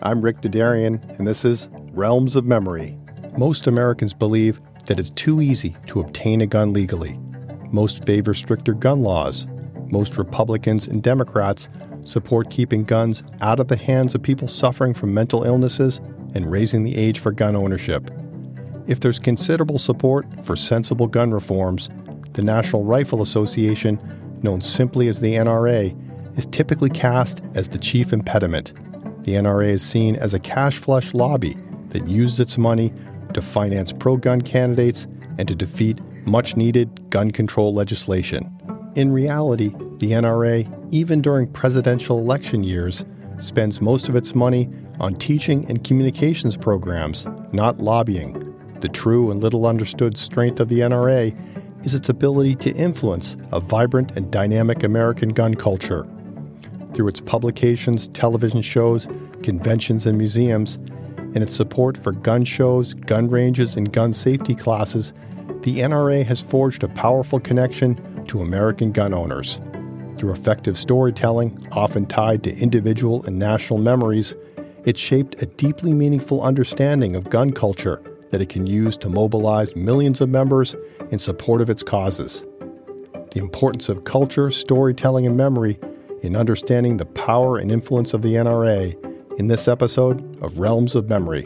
I'm Rick Dadarian, and this is Realms of Memory. Most Americans believe that it's too easy to obtain a gun legally. Most favor stricter gun laws. Most Republicans and Democrats support keeping guns out of the hands of people suffering from mental illnesses and raising the age for gun ownership. If there's considerable support for sensible gun reforms, the National Rifle Association, known simply as the NRA, is typically cast as the chief impediment. The NRA is seen as a cash-flush lobby that used its money to finance pro-gun candidates and to defeat much-needed gun control legislation. In reality, the NRA, even during presidential election years, spends most of its money on teaching and communications programs, not lobbying. The true and little understood strength of the NRA is its ability to influence a vibrant and dynamic American gun culture. Through its publications, television shows, conventions, and museums, and its support for gun shows, gun ranges, and gun safety classes, the NRA has forged a powerful connection to American gun owners. Through effective storytelling, often tied to individual and national memories, it shaped a deeply meaningful understanding of gun culture that it can use to mobilize millions of members in support of its causes. The importance of culture, storytelling, and memory in understanding the power and influence of the NRA in this episode of Realms of Memory.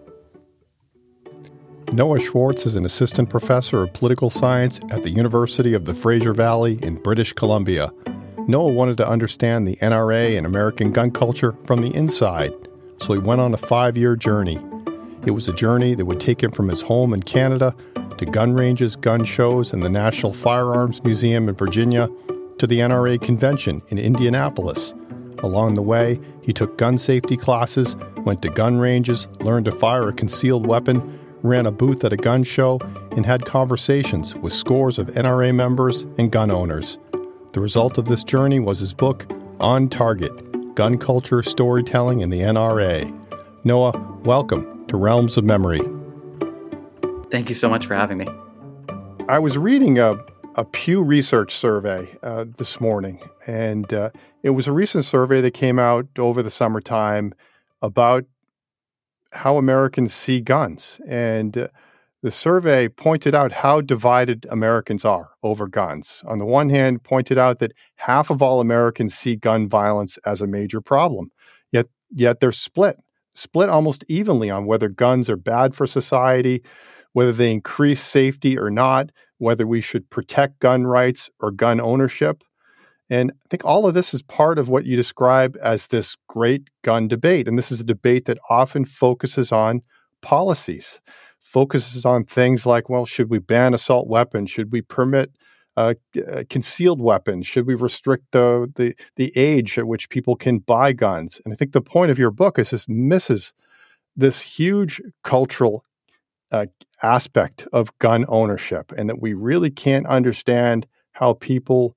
Noah Schwartz is an assistant professor of political science at the University of the Fraser Valley in British Columbia. Noah wanted to understand the NRA and American gun culture from the inside, so he went on a 5-year journey. It was a journey that would take him from his home in Canada to gun ranges, gun shows, and the National Firearms Museum in Virginia, to the NRA convention in Indianapolis. Along the way, he took gun safety classes, went to gun ranges, learned to fire a concealed weapon, ran a booth at a gun show, and had conversations with scores of NRA members and gun owners. The result of this journey was his book, On Target: Gun Culture, Storytelling, and the NRA. Noah, welcome to Realms of Memory. Thank you so much for having me. I was reading a Pew Research survey this morning, and it was a recent survey that came out over the summertime about how Americans see guns. And the survey pointed out how divided Americans are over guns. On the one hand, pointed out that half of all Americans see gun violence as a major problem, yet they're split almost evenly on whether guns are bad for society, whether they increase safety or not, whether we should protect gun rights or gun ownership. And I think all of this is part of what you describe as this great gun debate. And this is a debate that often focuses on policies, focuses on things like, well, should we ban assault weapons? Should we permit concealed weapons? Should we restrict the age at which people can buy guns? And I think the point of your book is this misses this huge cultural aspect of gun ownership, and that we really can't understand how people's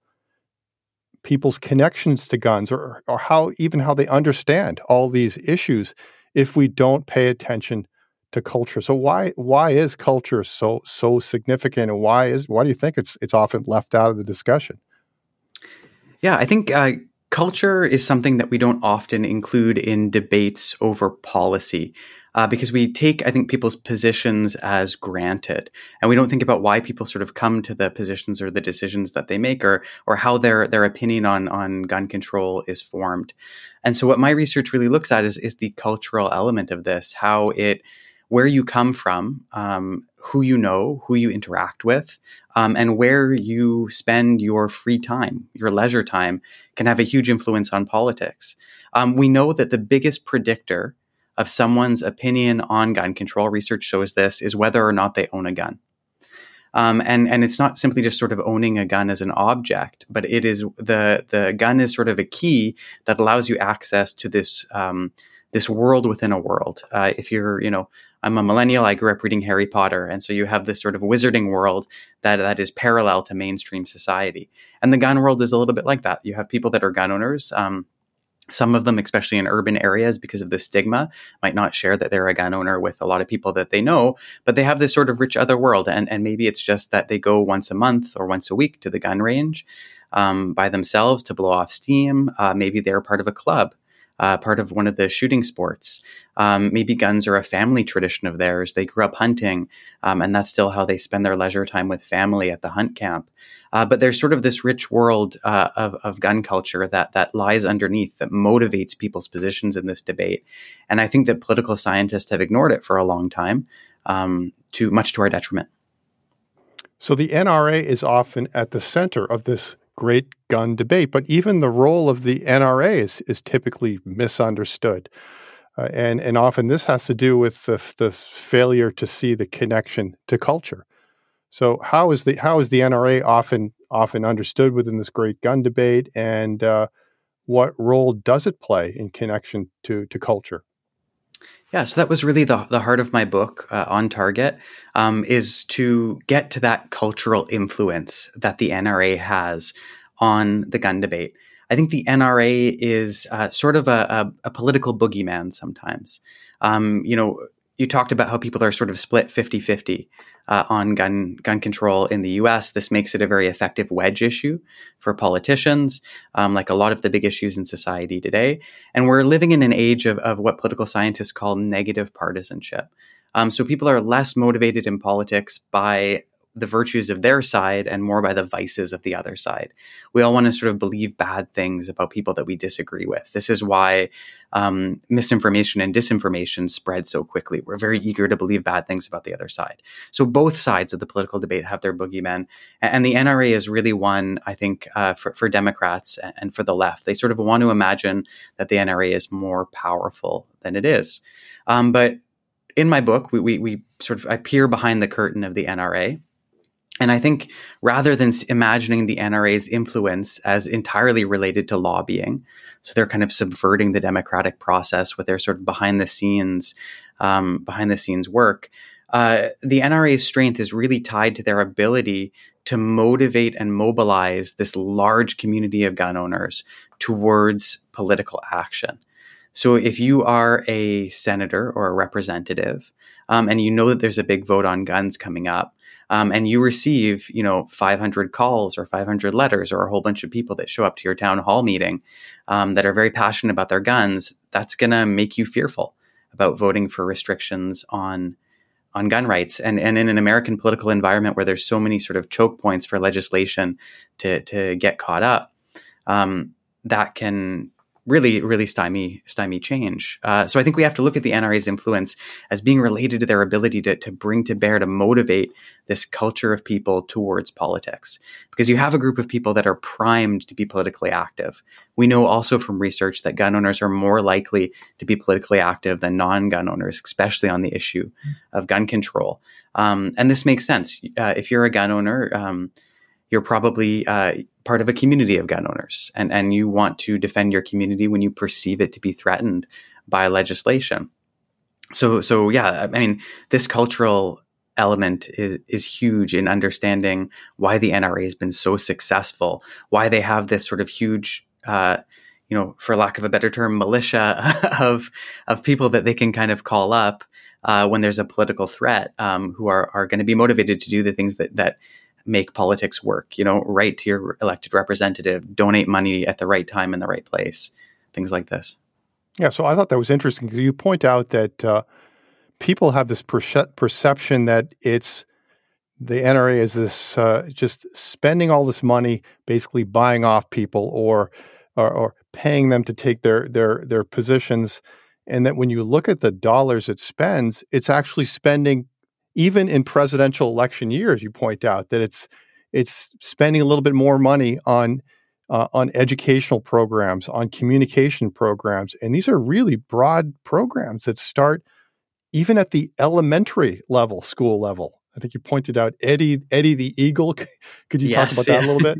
connections to guns or how they understand all these issues if we don't pay attention to culture. So why is culture so significant, and why do you think it's often left out of the discussion? Yeah, I think culture is something that we don't often include in debates over policy. Because we take, I think, people's positions as granted, and we don't think about why people sort of come to the positions or the decisions that they make, or how their opinion on gun control is formed. And so what my research really looks at is the cultural element of this, where you come from, who you know, who you interact with, and where you spend your free time, your leisure time, can have a huge influence on politics. We know that the biggest predictor of someone's opinion on gun control, research shows this, is whether or not they own a gun. And it's not simply just sort of owning a gun as an object, but it is the gun is sort of a key that allows you access to this world within a world. If you're, I'm a millennial, I grew up reading Harry Potter. And so you have this sort of wizarding world that is parallel to mainstream society. And the gun world is a little bit like that. You have people that are gun owners. Some of them, especially in urban areas, because of the stigma, might not share that they're a gun owner with a lot of people that they know, but they have this sort of rich other world. And maybe it's just that they go once a month or once a week to the gun range by themselves to blow off steam. Maybe they're part of a club. part of one of the shooting sports. Maybe guns are a family tradition of theirs. They grew up hunting, and that's still how they spend their leisure time with family at the hunt camp. But there's sort of this rich world of gun culture that lies underneath, that motivates people's positions in this debate. And I think that political scientists have ignored it for a long time, much to our detriment. So the NRA is often at the center of this great gun debate, but even the role of the NRA is typically misunderstood. And often this has to do with the failure to see the connection to culture. So how is the NRA often understood within this great gun debate, and what role does it play in connection to culture? Yeah, so that was really the heart of my book, On Target, is to get to that cultural influence that the NRA has on the gun debate. I think the NRA is sort of a political boogeyman sometimes. You talked about how people are sort of split 50-50 on gun control in the US. This makes it a very effective wedge issue for politicians, like a lot of the big issues in society today. And we're living in an age of what political scientists call negative partisanship. So people are less motivated in politics by the virtues of their side and more by the vices of the other side. We all want to sort of believe bad things about people that we disagree with. This is why misinformation and disinformation spread so quickly. We're very eager to believe bad things about the other side. So both sides of the political debate have their boogeymen. And the NRA is really one, I think, for Democrats and for the left. They sort of want to imagine that the NRA is more powerful than it is. But in my book, I peer behind the curtain of the NRA. And I think rather than imagining the NRA's influence as entirely related to lobbying, so they're kind of subverting the democratic process with their sort of behind the scenes work, the NRA's strength is really tied to their ability to motivate and mobilize this large community of gun owners towards political action. So if you are a senator or a representative, and you know that there's a big vote on guns coming up, and you receive, 500 calls or 500 letters or a whole bunch of people that show up to your town hall meeting that are very passionate about their guns, that's going to make you fearful about voting for restrictions on gun rights. And in an American political environment where there's so many sort of choke points for legislation to get caught up, that can really stymie change. So I think we have to look at the NRA's influence as being related to their ability to bring to bear, to motivate this culture of people towards politics. Because you have a group of people that are primed to be politically active. We know also from research that gun owners are more likely to be politically active than non-gun owners, especially on the issue of gun control. And this makes sense. If you're a gun owner, you're probably part of a community of gun owners, and you want to defend your community when you perceive it to be threatened by legislation. So yeah, I mean, this cultural element is huge in understanding why the NRA has been so successful, why they have this sort of huge, for lack of a better term, militia of people that they can kind of call up when there's a political threat, who are going to be motivated to do the things that make politics work, write to your elected representative, donate money at the right time in the right place, things like this. Yeah, so I thought that was interesting because you point out that people have this perception that the NRA is this just spending all this money, basically buying off people or paying them to take their positions, and that when you look at the dollars it spends, it's actually spending. Even in presidential election years, you point out that it's spending a little bit more money on educational programs, on communication programs, and these are really broad programs that start even at the elementary level, school level. I think you pointed out Eddie the Eagle. Could you talk about that a little bit?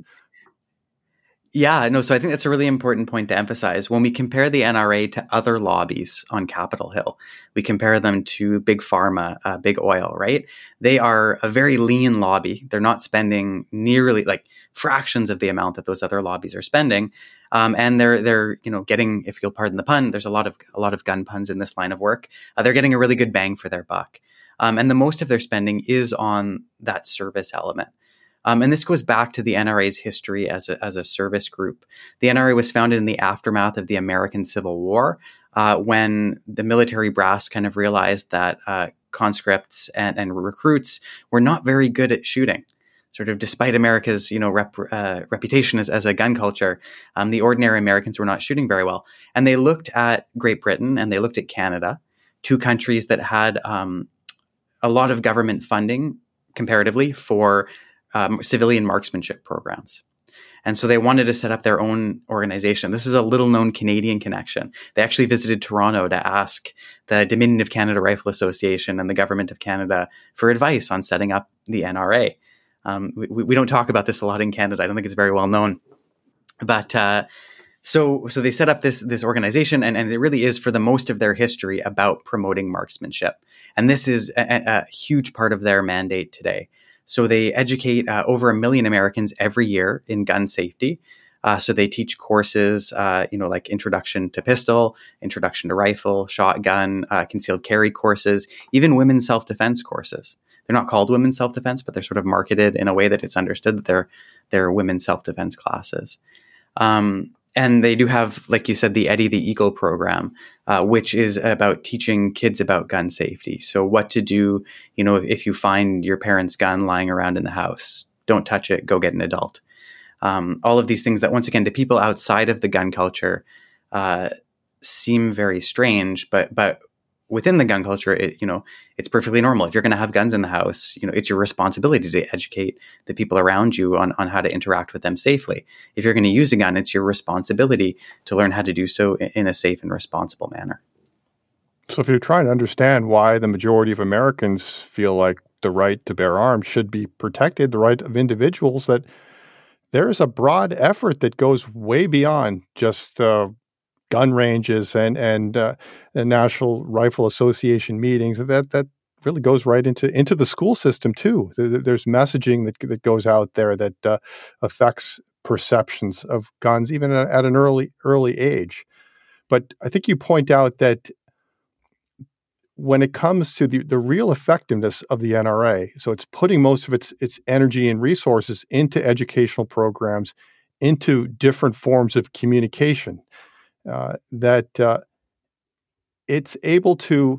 Yeah, no, so I think that's a really important point to emphasize. When we compare the NRA to other lobbies on Capitol Hill, we compare them to big pharma, big oil, right? They are a very lean lobby. They're not spending nearly like fractions of the amount that those other lobbies are spending. And they're getting, if you'll pardon the pun, there's a lot of gun puns in this line of work. They're getting a really good bang for their buck. And the most of their spending is on that service element. And this goes back to the NRA's history as a service group. The NRA was founded in the aftermath of the American Civil War, when the military brass kind of realized that conscripts and recruits were not very good at shooting. Sort of despite America's, reputation as a gun culture, the ordinary Americans were not shooting very well. And they looked at Great Britain and they looked at Canada, two countries that had a lot of government funding comparatively for civilian marksmanship programs. And so they wanted to set up their own organization. This is a little known Canadian connection. They actually visited Toronto to ask the Dominion of Canada Rifle Association and the Government of Canada for advice on setting up the NRA. We don't talk about this a lot in Canada. I don't think it's very well known. But so they set up this organization, and it really is, for the most of their history, about promoting marksmanship. And this is a huge part of their mandate today. So they educate over 1 million Americans every year in gun safety. So they teach courses, like introduction to pistol, introduction to rifle, shotgun, concealed carry courses, even women's self-defense courses. They're not called women's self-defense, but they're sort of marketed in a way that it's understood that they're women's self-defense classes. And they do have, like you said, the Eddie the Eagle program, which is about teaching kids about gun safety. So what to do, if you find your parents' gun lying around in the house, don't touch it, go get an adult. All of these things that, once again, to people outside of the gun culture, seem very strange, but within the gun culture, it's perfectly normal. If you're going to have guns in the house, it's your responsibility to educate the people around you on how to interact with them safely. If you're going to use a gun, it's your responsibility to learn how to do so in a safe and responsible manner. So if you're trying to understand why the majority of Americans feel like the right to bear arms should be protected, the right of individuals, that there is a broad effort that goes way beyond just gun ranges and National Rifle Association meetings. That really goes right into the school system too. There's messaging that goes out there that affects perceptions of guns even at an early age. But I think you point out that when it comes to the real effectiveness of the NRA, so it's putting most of its energy and resources into educational programs, into different forms of communication, that it's able to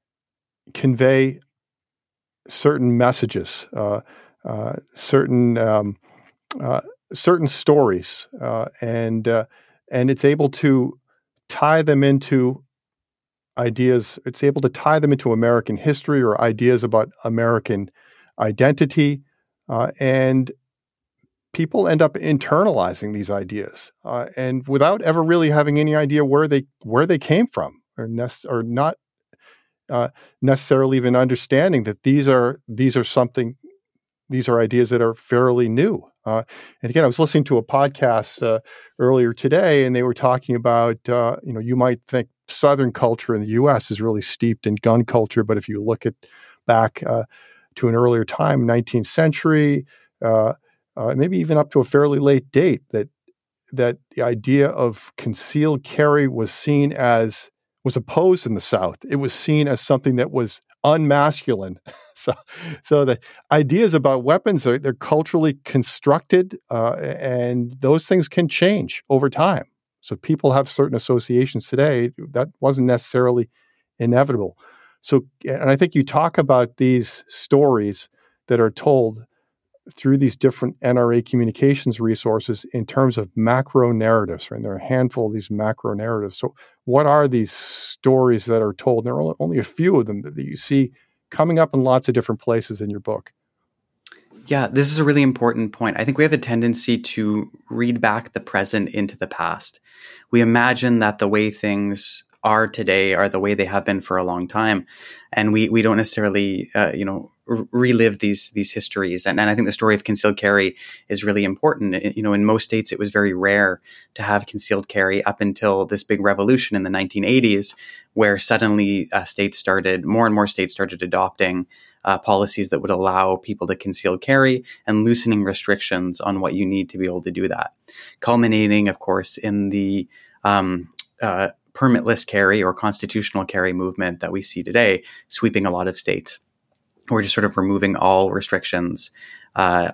convey certain messages, certain stories, and it's able to tie them into ideas. It's able to tie them into American history or ideas about American identity, and people end up internalizing these ideas, and without ever really having any idea where they came from, or not necessarily even understanding that these are ideas that are fairly new. And again, I was listening to a podcast earlier today, and they were talking about you might think Southern culture in the U.S. is really steeped in gun culture, but if you look back to an earlier time, 19th century. Maybe even up to a fairly late date, that the idea of concealed carry was opposed in the South. It was seen as something that was unmasculine. So the ideas about weapons they're culturally constructed, and those things can change over time. So people have certain associations today that wasn't necessarily inevitable. So, and I think you talk about these stories that are told through these different NRA communications resources in terms of macro narratives, right? And there are a handful of these macro narratives. So what are these stories that are told? There are only a few of them that you see coming up in lots of different places in your book. Yeah, this is a really important point. I think we have a tendency to read back the present into the past. We imagine that the way things are today are the way they have been for a long time. And we don't necessarily, relive these histories. And I think the story of concealed carry is really important. In most states, it was very rare to have concealed carry up until this big revolution in the 1980s, where suddenly more and more states started adopting policies that would allow people to conceal carry and loosening restrictions on what you need to be able to do that. Culminating, of course, in the permitless carry or constitutional carry movement that we see today, sweeping a lot of states. We're just sort of removing all restrictions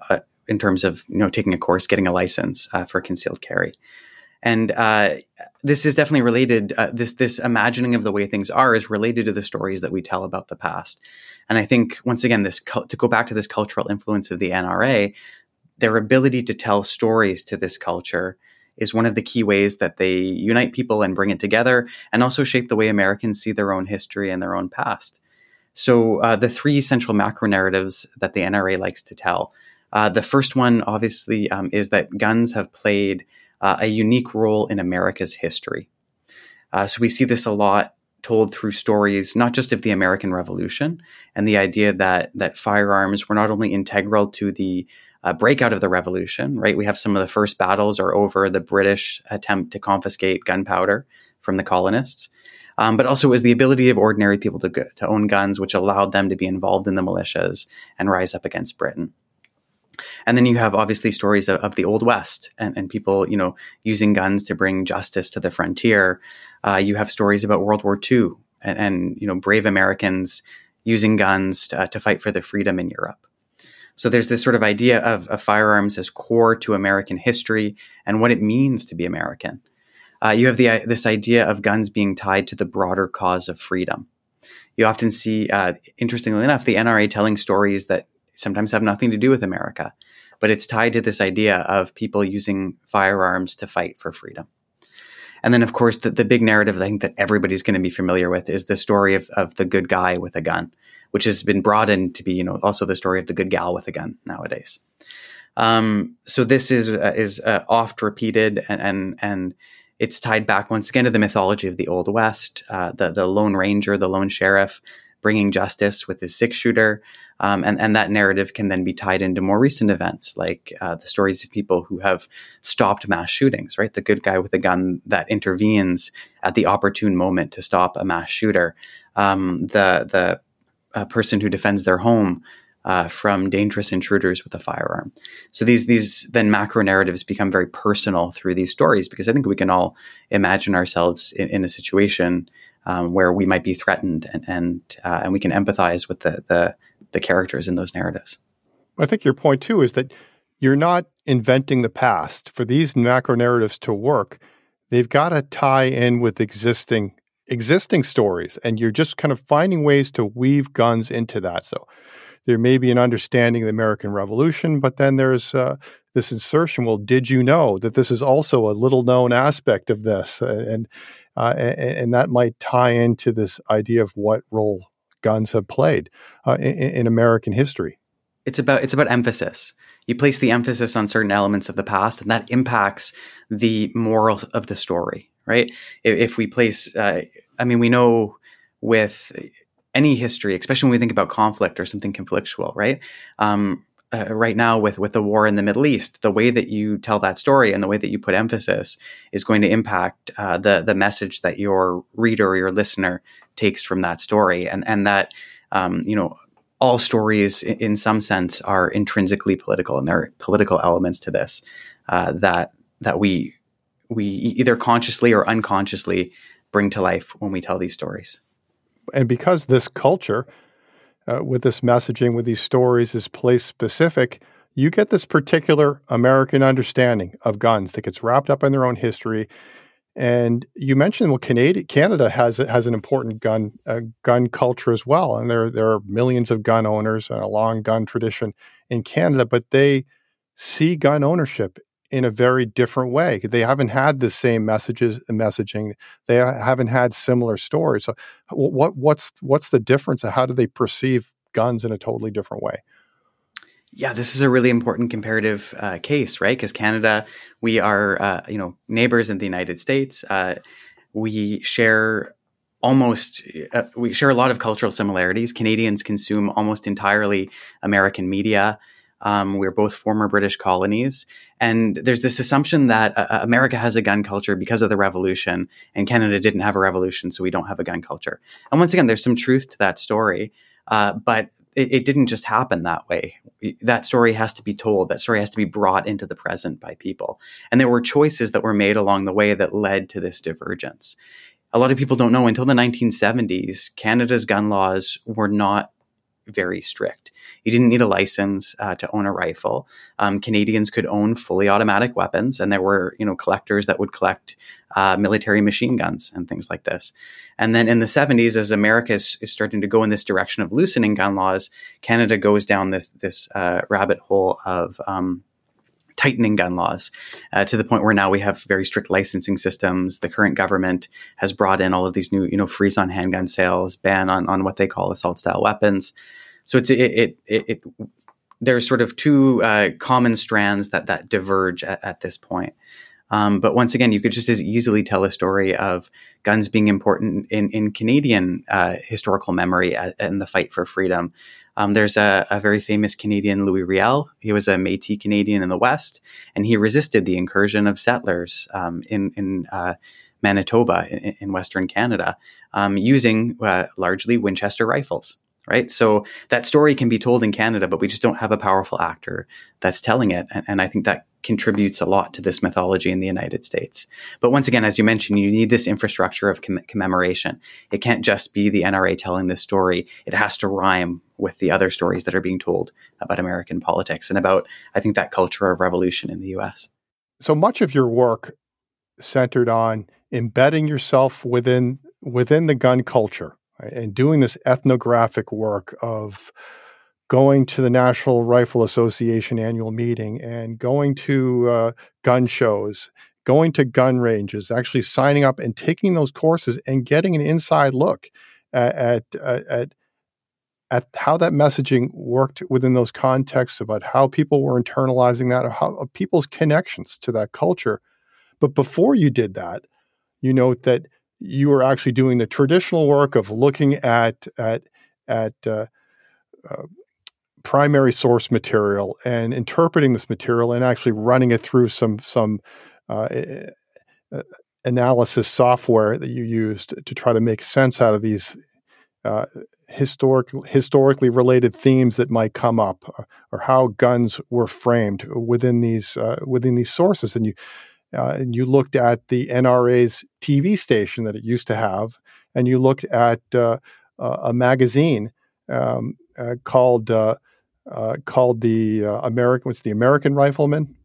in terms of taking a course, getting a license for concealed carry. And this is definitely related. This imagining of the way things are is related to the stories that we tell about the past. And I think, once again, to go back to this cultural influence of the NRA, their ability to tell stories to this culture is one of the key ways that they unite people and bring it together, and also shape the way Americans see their own history and their own past. So the three central macro narratives that the NRA likes to tell. The first one, obviously, is that guns have played a unique role in America's history. So we see this a lot told through stories, not just of the American Revolution, and the idea that firearms were not only integral to the breakout of the revolution, right? We have some of the first battles are over the British attempt to confiscate gunpowder from the colonists. But also it was the ability of ordinary people to own guns, which allowed them to be involved in the militias and rise up against Britain. And then you have obviously stories of the Old West and people, using guns to bring justice to the frontier. You have stories about World War II and brave Americans using guns to fight for the freedom in Europe. So there's this sort of idea of firearms as core to American history and what it means to be American. You have this idea of guns being tied to the broader cause of freedom. You often see, interestingly enough, the NRA telling stories that sometimes have nothing to do with America, but it's tied to this idea of people using firearms to fight for freedom. And then, of course, the big narrative I think that everybody's going to be familiar with is the story of the good guy with a gun, which has been broadened to be, also the story of the good gal with a gun nowadays. So this is oft repeated, and it's tied back once again to the mythology of the Old West, the Lone Ranger, the lone sheriff, bringing justice with his 6-shooter. And that narrative can then be tied into more recent events, like the stories of people who have stopped mass shootings, right? The good guy with a gun that intervenes at the opportune moment to stop a mass shooter. The person who defends their home from dangerous intruders with a firearm. So these then macro narratives become very personal through these stories, because I think we can all imagine ourselves in a situation where we might be threatened, and we can empathize with the characters in those narratives. I think your point too is that you're not inventing the past. For these macro narratives to work, they've got to tie in with existing stories, and you're just kind of finding ways to weave guns into that. So there may be an understanding of the American Revolution, but then there's this insertion. Well, did you know that this is also a little known aspect of this, and that might tie into this idea of what role guns have played in American history. It's about emphasis. You place the emphasis on certain elements of the past, and that impacts the moral of the story, right? If we place, we know with any history, especially when we think about conflict or something conflictual, right? Right now with the war in the Middle East, the way that you tell that story and the way that you put emphasis is going to impact the message that your reader or your listener takes from that story, and that all stories in some sense are intrinsically political, and there are political elements to this that we either consciously or unconsciously bring to life when we tell these stories. And because this culture, with this messaging, with these stories, is place specific, you get this particular American understanding of guns that gets wrapped up in their own history. And you mentioned, Canada has an important gun culture as well, and there are millions of gun owners and a long gun tradition in Canada, but they see gun ownership in a very different way. They haven't had the same messaging. They haven't had similar stories. So, what's the difference? How do they perceive guns in a totally different way? Yeah, this is a really important comparative case, right? Because Canada, we are, neighbors in the United States. We share a lot of cultural similarities. Canadians consume almost entirely American media. We're both former British colonies. And there's this assumption that America has a gun culture because of the revolution, and Canada didn't have a revolution, so we don't have a gun culture. And once again, there's some truth to that story, but it didn't just happen that way. That story has to be told. That story has to be brought into the present by people. And there were choices that were made along the way that led to this divergence. A lot of people don't know, until the 1970s, Canada's gun laws were not very strict. You didn't need a license to own a rifle. Canadians could own fully automatic weapons, and there were, collectors that would collect military machine guns and things like this. And then in the 70s, as America is starting to go in this direction of loosening gun laws, Canada goes down this rabbit hole of tightening gun laws to the point where now we have very strict licensing systems. The current government has brought in all of these new, freeze on handgun sales, ban on what they call assault style weapons. So there's sort of two common strands that diverge at this point. But once again, you could just as easily tell a story of guns being important in Canadian historical memory and the fight for freedom. There's a very famous Canadian, Louis Riel. He was a Métis Canadian in the West, and he resisted the incursion of settlers in Manitoba in Western Canada using largely Winchester rifles. Right. So that story can be told in Canada, but we just don't have a powerful actor that's telling it. And I think that contributes a lot to this mythology in the United States. But once again, as you mentioned, you need this infrastructure of commemoration. It can't just be the NRA telling this story. It has to rhyme with the other stories that are being told about American politics and about, I think, that culture of revolution in the U.S. So much of your work centered on embedding yourself within the gun culture. Right, and doing this ethnographic work of going to the National Rifle Association annual meeting and going to gun shows, going to gun ranges, actually signing up and taking those courses and getting an inside look at how that messaging worked within those contexts, about how people were internalizing that, or how people's connections to that culture. But before you did that, you note that you were actually doing the traditional work of looking at primary source material and interpreting this material and actually running it through some analysis software that you used to try to make sense out of these historically related themes that might come up, or how guns were framed within these sources. And you looked at the NRA's TV station that it used to have, and you looked at a magazine called the American Rifleman.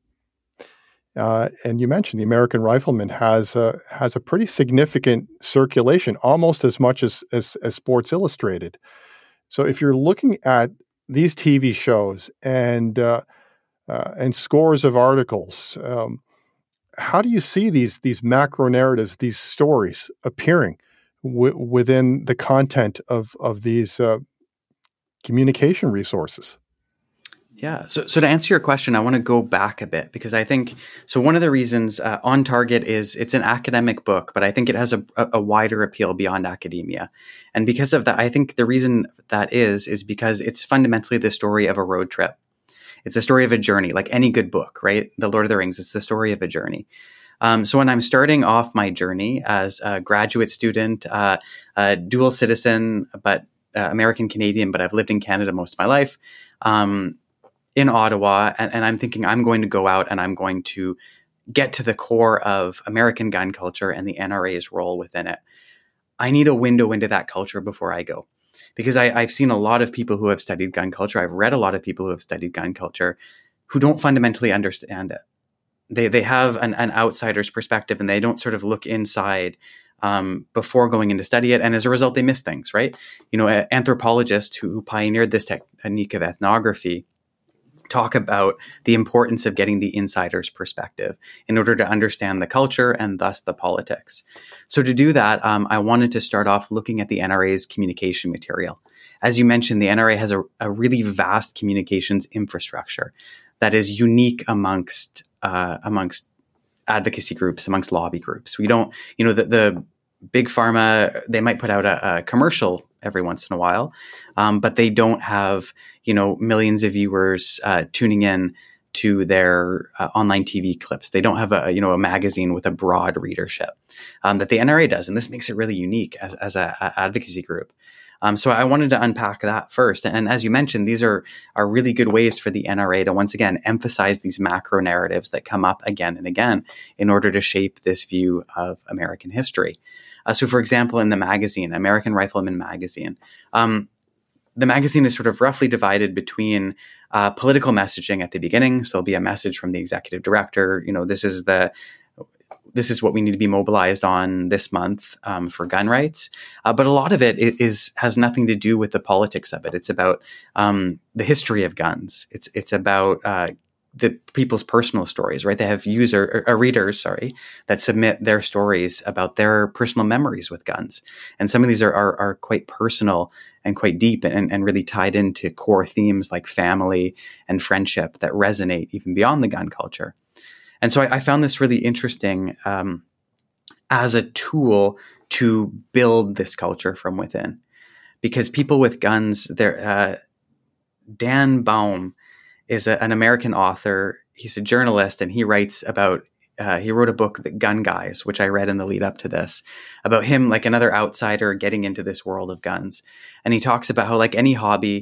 And you mentioned the American Rifleman has a pretty significant circulation, almost as much as Sports Illustrated. So if you're looking at these TV shows and scores of articles, how do you see these macro narratives, these stories appearing within the content of these communication resources? Yeah. So to answer your question, I want to go back a bit, because I think, so one of the reasons On Target is it's an academic book, but I think it has a wider appeal beyond academia. And because of that, I think the reason that is because it's fundamentally the story of a road trip. It's a story of a journey, like any good book, right? The Lord of the Rings, it's the story of a journey. So when I'm starting off my journey as a graduate student, a dual citizen, but American Canadian, but I've lived in Canada most of my life, in Ottawa, and I'm thinking I'm going to go out and I'm going to get to the core of American gun culture and the NRA's role within it. I need a window into that culture before I go. Because I've seen a lot of people who have studied gun culture. I've read a lot of people who have studied gun culture who don't fundamentally understand it. They have an outsider's perspective, and they don't sort of look inside before going in to study it. And as a result, they miss things, right? An anthropologist who pioneered this technique of ethnography talk about the importance of getting the insider's perspective in order to understand the culture and thus the politics. So to do that, I wanted to start off looking at the NRA's communication material. As you mentioned, the NRA has a really vast communications infrastructure that is unique amongst advocacy groups, amongst lobby groups. We don't, the big pharma, they might put out a commercial every once in a while, but they don't have, millions of viewers tuning in to their online TV clips. They don't have a magazine with a broad readership that the NRA does, and this makes it really unique as a advocacy group. So I wanted to unpack that first. And as you mentioned, these are really good ways for the NRA to once again emphasize these macro narratives that come up again and again in order to shape this view of American history. So for example, in the magazine, American Rifleman magazine, the magazine is sort of roughly divided between political messaging at the beginning. So there'll be a message from the executive director. This is what we need to be mobilized on this month for gun rights. But a lot of it has nothing to do with the politics of it. It's about the history of guns. It's about the people's personal stories, right? They have readers, that submit their stories about their personal memories with guns. And some of these are quite personal and quite deep and really tied into core themes like family and friendship that resonate even beyond the gun culture. And so I found this really interesting as a tool to build this culture from within, because people with guns, Dan Baum is an American author. He's a journalist, and he writes about, he wrote a book, The Gun Guys, which I read in the lead up to this, about him, like another outsider getting into this world of guns. And he talks about how, like any hobby,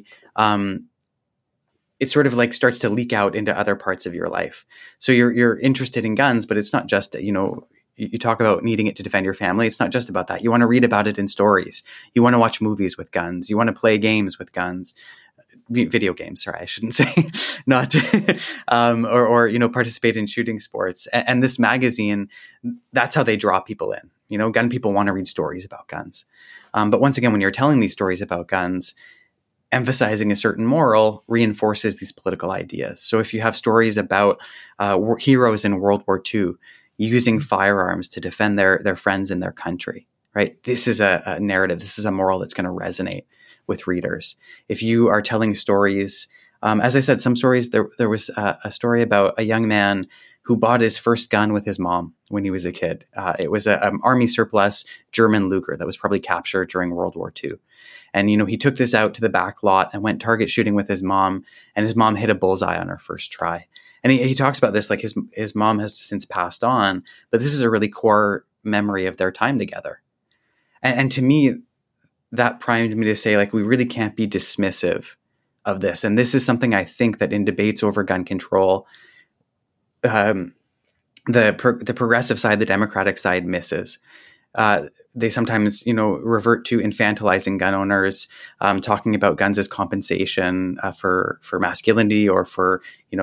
it sort of like starts to leak out into other parts of your life. So you're interested in guns, but it's not just, you talk about needing it to defend your family. It's not just about that. You want to read about it in stories. You want to watch movies with guns. You want to play games with guns, video games. Sorry, I shouldn't say not, or participate in shooting sports. And this magazine, that's how they draw people in. Gun people want to read stories about guns. But once again, when you're telling these stories about guns, emphasizing a certain moral reinforces these political ideas. So if you have stories about heroes in World War II using firearms to defend their friends in their country, right? This is a narrative. This is a moral that's going to resonate with readers. If you are telling stories, as I said, some stories, there was a story about a young man who bought his first gun with his mom when he was a kid. It was an army surplus German Luger that was probably captured during World War II. And, he took this out to the back lot and went target shooting with his mom, and his mom hit a bullseye on her first try. And he talks about this, like his mom has since passed on, but this is a really core memory of their time together. And to me, that primed me to say, like, we really can't be dismissive of this. And this is something I think that in debates over gun control, the progressive side, the Democratic side misses. They sometimes, revert to infantilizing gun owners, talking about guns as compensation for masculinity or for,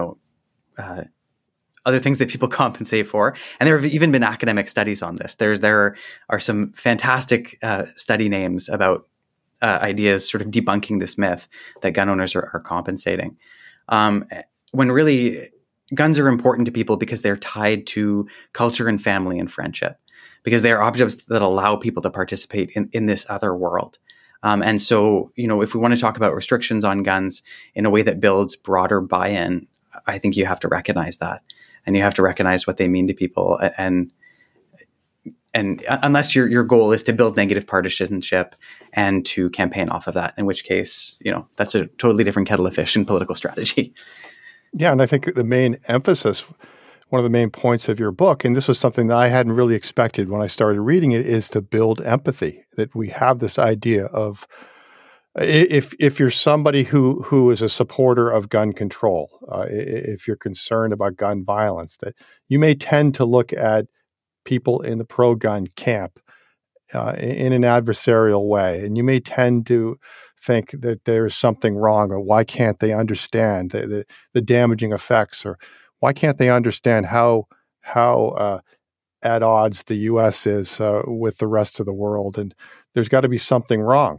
other things that people compensate for. And there have even been academic studies on this. There are some fantastic study names about ideas sort of debunking this myth that gun owners are compensating. When really guns are important to people because they're tied to culture and family and friendship, because they are objects that allow people to participate in this other world. And so, if we want to talk about restrictions on guns in a way that builds broader buy-in, I think you have to recognize that. And you have to recognize what they mean to people. And unless your goal is to build negative partisanship and to campaign off of that, in which case, that's a totally different kettle of fish in political strategy. Yeah, and I think the main emphasis, one of the main points of your book, and this was something that I hadn't really expected when I started reading it, is to build empathy, that we have this idea of if you're somebody who is a supporter of gun control, if you're concerned about gun violence, that you may tend to look at people in the pro-gun camp in an adversarial way, and you may tend to think that there's something wrong, or why can't they understand the damaging effects, or why can't they understand how at odds the U.S. is with the rest of the world, and there's got to be something wrong.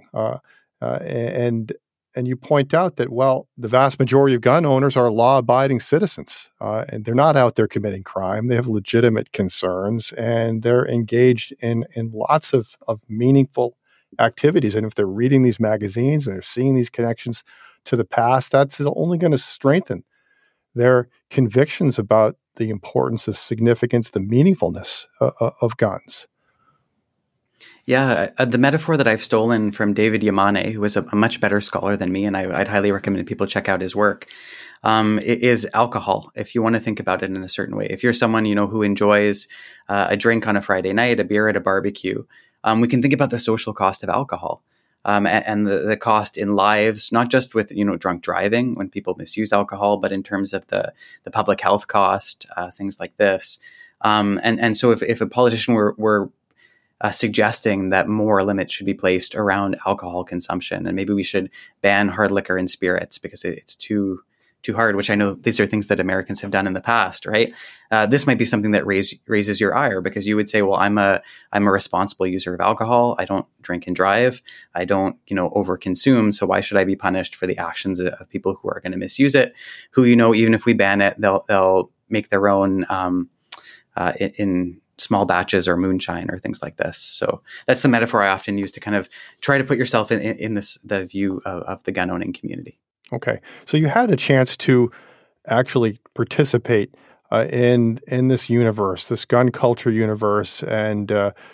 And you point out that, well, the vast majority of gun owners are law-abiding citizens, and they're not out there committing crime. They have legitimate concerns, and they're engaged in lots of meaningful activities. And if they're reading these magazines and they're seeing these connections to the past, that's only going to strengthen their convictions about the importance, the significance, the meaningfulness of guns. Yeah, the metaphor that I've stolen from David Yamane, who is a much better scholar than me, and I'd highly recommend people check out his work, is alcohol, if you want to think about it in a certain way. If you're someone, who enjoys a drink on a Friday night, a beer at a barbecue, we can think about the social cost of alcohol and the cost in lives, not just with, drunk driving when people misuse alcohol, but in terms of the public health cost, things like this. And so if a politician were suggesting that more limits should be placed around alcohol consumption, and maybe we should ban hard liquor and spirits because it's too hard. Which I know these are things that Americans have done in the past, right? This might be something that raises your ire, because you would say, well, I'm a responsible user of alcohol. I don't drink and drive. I don't overconsume. So why should I be punished for the actions of people who are going to misuse it? Who even if we ban it, they'll make their own in small batches or moonshine or things like this. So that's the metaphor I often use to kind of try to put yourself in the view of the gun owning community. Okay. So you had a chance to actually participate in this universe, this gun culture universe, and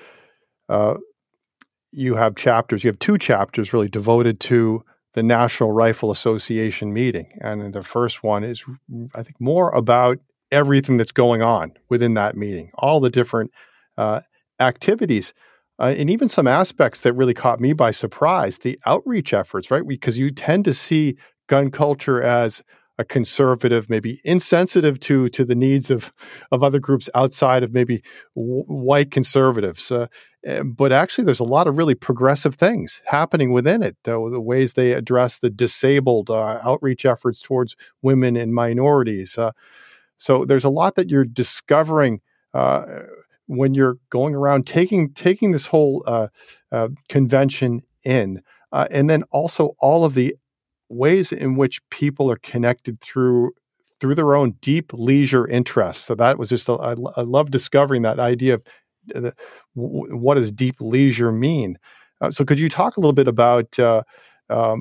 you have chapters. You have 2 chapters really devoted to the National Rifle Association meeting. And the first one is, I think, more about everything that's going on within that meeting, all the different activities, and even some aspects that really caught me by surprise, the outreach efforts, right? Because you tend to see gun culture as a conservative, maybe insensitive to the needs of other groups outside of maybe white conservatives. But actually, there's a lot of really progressive things happening within it. The ways they address the disabled, outreach efforts towards women and minorities. So there's a lot that you're discovering when you're going around taking this whole convention in, and then also all of the ways in which people are connected through their own deep leisure interests. So that was just I love discovering that idea of what does deep leisure mean. So could you talk a little bit about how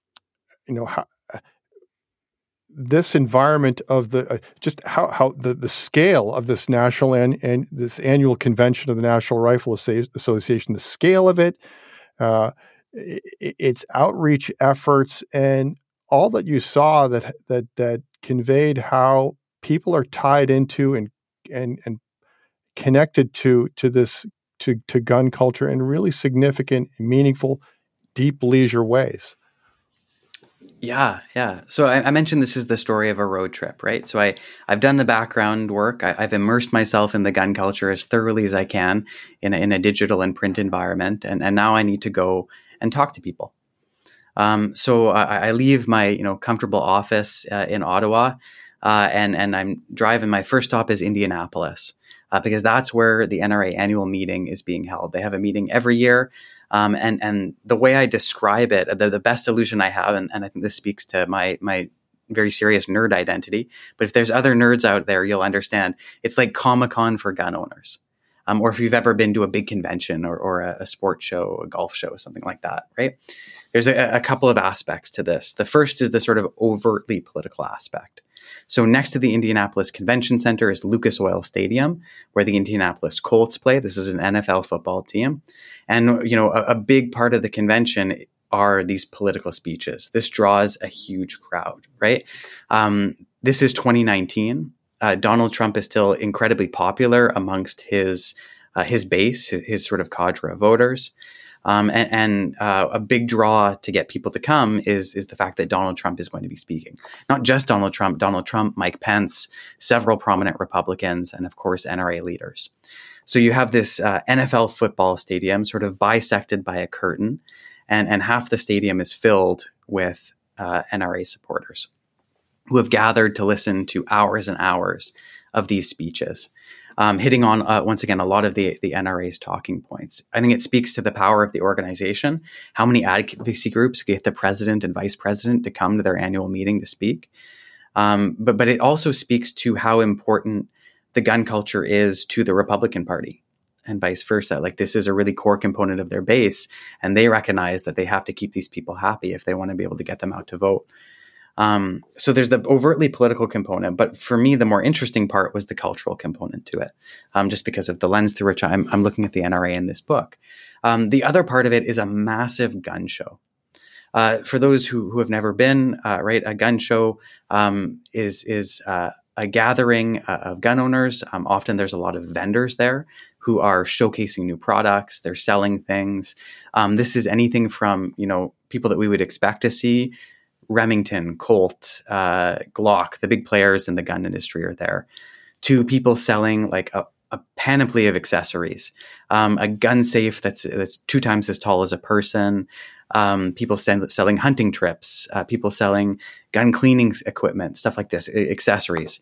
this environment of just how the scale of this national and this annual convention of the National Rifle Association, the scale of it, its outreach efforts, and all that you saw that conveyed how people are tied into and connected to this to gun culture in really significant, meaningful, deep leisure ways. Yeah. So I mentioned this is the story of a road trip, right? So I've done the background work. I've immersed myself in the gun culture as thoroughly as I can in a digital and print environment, and now I need to go and talk to people. So I leave my comfortable office in Ottawa, and I'm driving. My first stop is Indianapolis, because that's where the NRA annual meeting is being held. They have a meeting every year. And the way I describe it, the best illusion I have, and I think this speaks to my very serious nerd identity, but if there's other nerds out there, you'll understand. It's like Comic-Con for gun owners. Or if you've ever been to a big convention or a sports show, a golf show, something like that, right? There's a couple of aspects to this. The first is the sort of overtly political aspect. So next to the Indianapolis Convention Center is Lucas Oil Stadium, where the Indianapolis Colts play. This is an NFL football team. And, a big part of the convention are these political speeches. This draws a huge crowd, right? This is 2019. Donald Trump is still incredibly popular amongst his base, his sort of cadre of voters. And a big draw to get people to come is the fact that Donald Trump is going to be speaking. Not just Donald Trump, Mike Pence, several prominent Republicans, and of course, NRA leaders. So you have this NFL football stadium sort of bisected by a curtain, and half the stadium is filled with NRA supporters who have gathered to listen to hours and hours of these speeches. Hitting on, once again, a lot of the NRA's talking points. I think it speaks to the power of the organization, how many advocacy groups get the president and vice president to come to their annual meeting to speak. But it also speaks to how important the gun culture is to the Republican Party and vice versa. Like, this is a really core component of their base, and they recognize that they have to keep these people happy if they want to be able to get them out to vote. So there's the overtly political component, but for me, the more interesting part was the cultural component to it, just because of the lens through which I'm looking at the NRA in this book. The other part of it is a massive gun show. For those who have never been, right, a gun show is a gathering of gun owners. Often there's a lot of vendors there who are showcasing new products. They're selling things. This is anything from people that we would expect to see. Remington, Colt, Glock, the big players in the gun industry are there, to people selling like a panoply of accessories, a gun safe that's 2 times as tall as a person, people selling hunting trips, people selling gun cleaning equipment, stuff like this, accessories.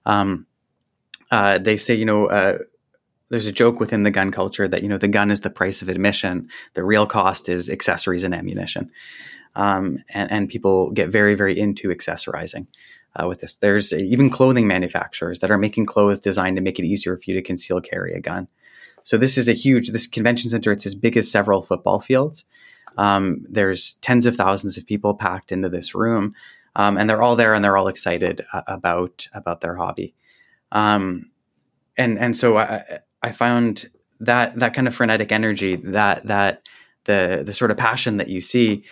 They say, there's a joke within the gun culture that, the gun is the price of admission. The real cost is accessories and ammunition. And people get very, very into accessorizing with this. There's even clothing manufacturers that are making clothes designed to make it easier for you to conceal carry a gun. So this convention center, it's as big as several football fields. There's tens of thousands of people packed into this room, and they're all there and they're all excited about their hobby. And so I found that kind of frenetic energy, that the sort of passion that you see,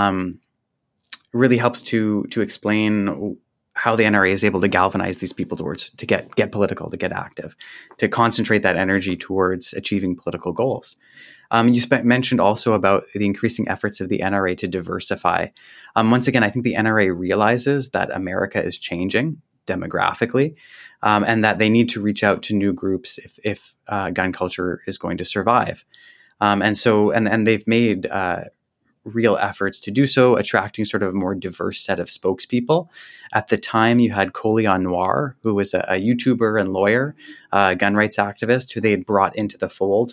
really helps to explain how the NRA is able to galvanize these people to get political, to get active, to concentrate that energy towards achieving political goals. You mentioned also about the increasing efforts of the NRA to diversify. Once again, I think the NRA realizes that America is changing demographically, and that they need to reach out to new groups if gun culture is going to survive. And they've made real efforts to do so, attracting sort of a more diverse set of spokespeople. At the time, you had Colion Noir, who was a YouTuber and lawyer, gun rights activist, who they had brought into the fold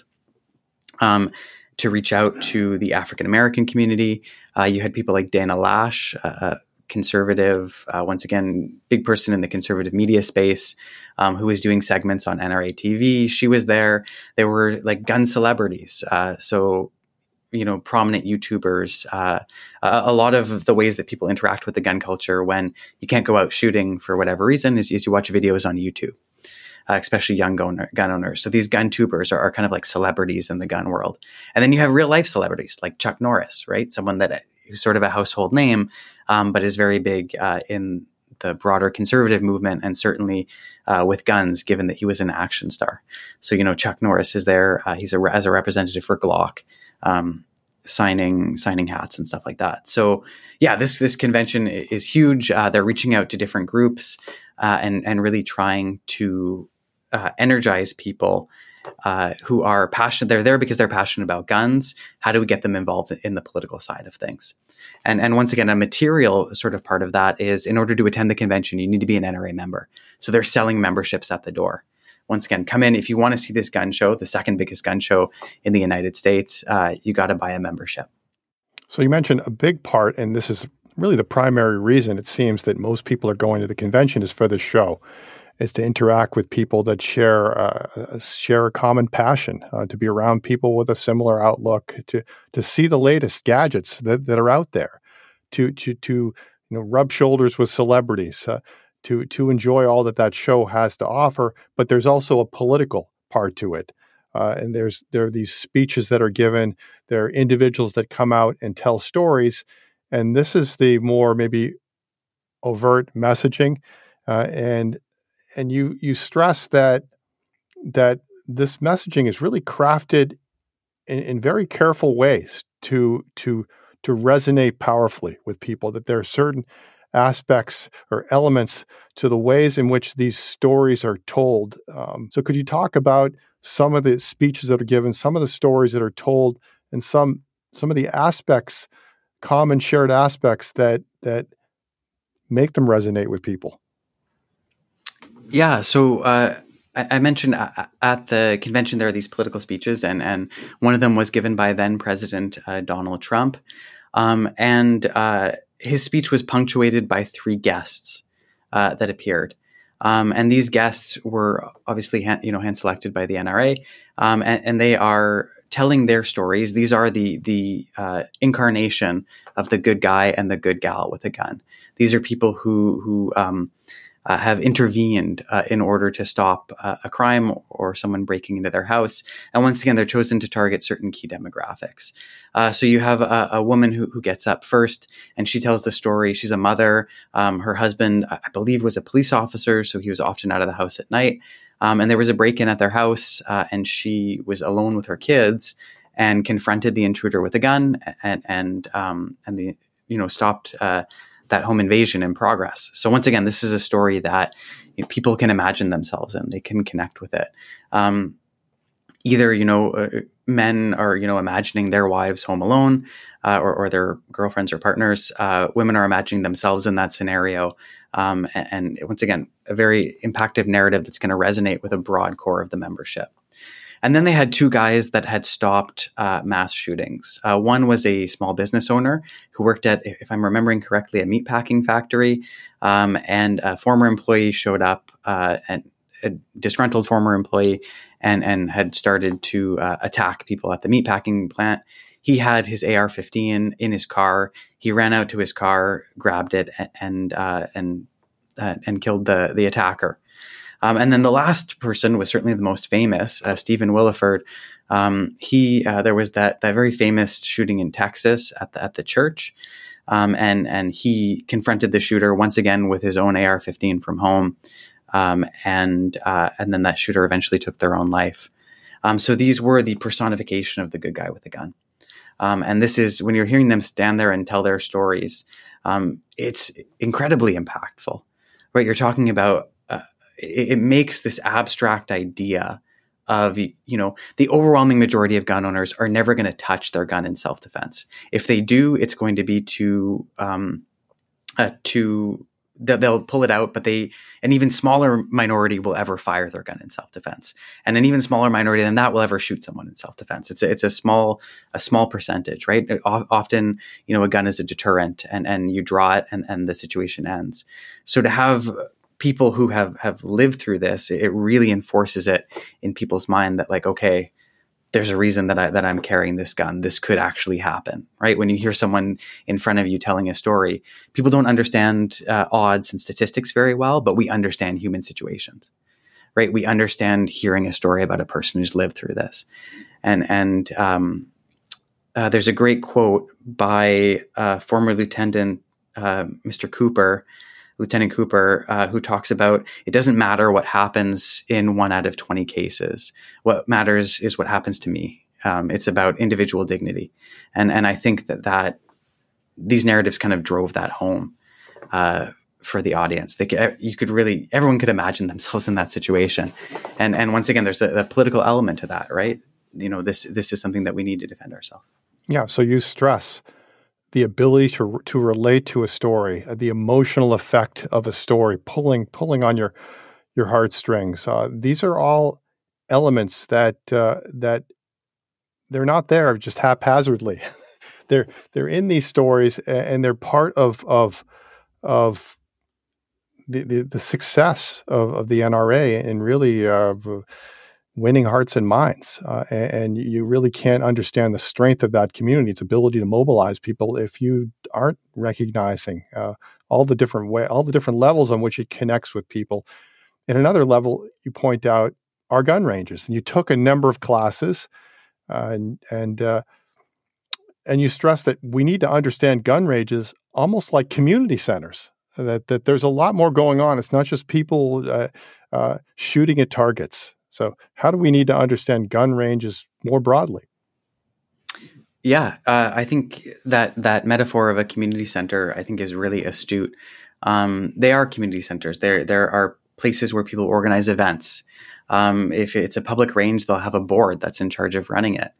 to reach out to the African-American community. You had people like Dana Lash, conservative, once again, big person in the conservative media space, who was doing segments on NRA TV. She was there. There were like gun celebrities. So, prominent YouTubers, a lot of the ways that people interact with the gun culture when you can't go out shooting for whatever reason is you watch videos on YouTube, especially young gun owners. So these gun tubers are kind of like celebrities in the gun world. And then you have real life celebrities like Chuck Norris, right? Someone who's sort of a household name, but is very big in the broader conservative movement, and certainly with guns, given that he was an action star. So, Chuck Norris is there. He's as a representative for Glock, signing hats and stuff like that. So yeah, this convention is huge. They're reaching out to different groups and really trying to energize people who are passionate. They're there because they're passionate about guns. How do we get them involved in the political side of things? And once again, a material sort of part of that is, in order to attend the convention, you need to be an NRA member. So they're selling memberships at the door. Once again, come in. If you want to see this gun show, the second biggest gun show in the United States, you got to buy a membership. So you mentioned a big part, and this is really the primary reason it seems that most people are going to the convention is for the show, is to interact with people that share a common passion, to be around people with a similar outlook, to see the latest gadgets that are out there, to rub shoulders with celebrities, to enjoy all that show has to offer. But there's also a political part to it. And there are these speeches that are given. There are individuals that come out and tell stories. And this is the more maybe overt messaging. And you stress that this messaging is really crafted in very careful ways to resonate powerfully with people, that there are certain aspects or elements to the ways in which these stories are told. So could you talk about some of the speeches that are given, some of the stories that are told, and some of the aspects, common shared aspects that make them resonate with people? Yeah. So I mentioned at the convention, there are these political speeches, and one of them was given by then President Donald Trump. And his speech was punctuated by 3 guests that appeared. And these guests were obviously hand selected by the NRA, and they are telling their stories. These are the incarnation of the good guy and the good gal with a gun. These are people who have intervened in order to stop a crime or someone breaking into their house. And once again, they're chosen to target certain key demographics. So you have a woman who gets up first, and she tells the story. She's a mother. Her husband, I believe, was a police officer, so he was often out of the house at night. And there was a break-in at their house, and she was alone with her kids and confronted the intruder with a gun and stopped that home invasion in progress. So once again, this is a story that people can imagine themselves in. They can connect with it. Either, men are, imagining their wives home alone, or their girlfriends or partners. Women are imagining themselves in that scenario. And once again, a very impactful narrative that's going to resonate with a broad core of the membership. And then they had two guys that had stopped mass shootings. One was a small business owner who worked at, if I'm remembering correctly, a meatpacking factory. And a former employee showed up, and a disgruntled former employee, and had started to attack people at the meatpacking plant. He had his AR-15 in his car. He ran out to his car, grabbed it, and killed the attacker. And then the last person was certainly the most famous, Stephen Williford. There was that very famous shooting in Texas at the church, and he confronted the shooter once again with his own AR-15 from home, and then that shooter eventually took their own life. So these were the personification of the good guy with the gun. And this is, when you're hearing them stand there and tell their stories, it's incredibly impactful, right? You're talking about, it makes this abstract idea of, the overwhelming majority of gun owners are never going to touch their gun in self-defense. If they do, it's going to be they'll pull it out, but an even smaller minority will ever fire their gun in self-defense. And an even smaller minority than that will ever shoot someone in self-defense. It's a small percentage, right? Often, a gun is a deterrent, and you draw it and the situation ends. So to have people who have lived through this, it really enforces it in people's mind that, like, okay, there's a reason that I'm carrying this gun. This could actually happen, right? When you hear someone in front of you telling a story, people don't understand odds and statistics very well, but we understand human situations, right? We understand hearing a story about a person who's lived through this. And there's a great quote by former Lieutenant Lieutenant Cooper, who talks about, it doesn't matter what happens in 1 out of 20 cases. What matters is what happens to me. It's about individual dignity. And I think that these narratives kind of drove that home for the audience. Everyone could imagine themselves in that situation. And once again, there's a political element to that, right? This is something that we need to defend ourselves. Yeah. So you stress the ability to relate to a story, the emotional effect of a story, pulling on your heartstrings. These are all elements that they're not there just haphazardly. they're in these stories, and they're part of the success of the NRA, and really winning hearts and minds. And you really can't understand the strength of that community, its ability to mobilize people, if you aren't recognizing all the different levels on which it connects with people. And another level, you point out, are gun ranges. And you took a number of classes, and you stress that we need to understand gun ranges almost like community centers, that there's a lot more going on. It's not just people shooting at targets. So how do we need to understand gun ranges more broadly? Yeah, I think that metaphor of a community center, I think, is really astute. They are community centers. There are places where people organize events. If it's a public range, they'll have a board that's in charge of running it.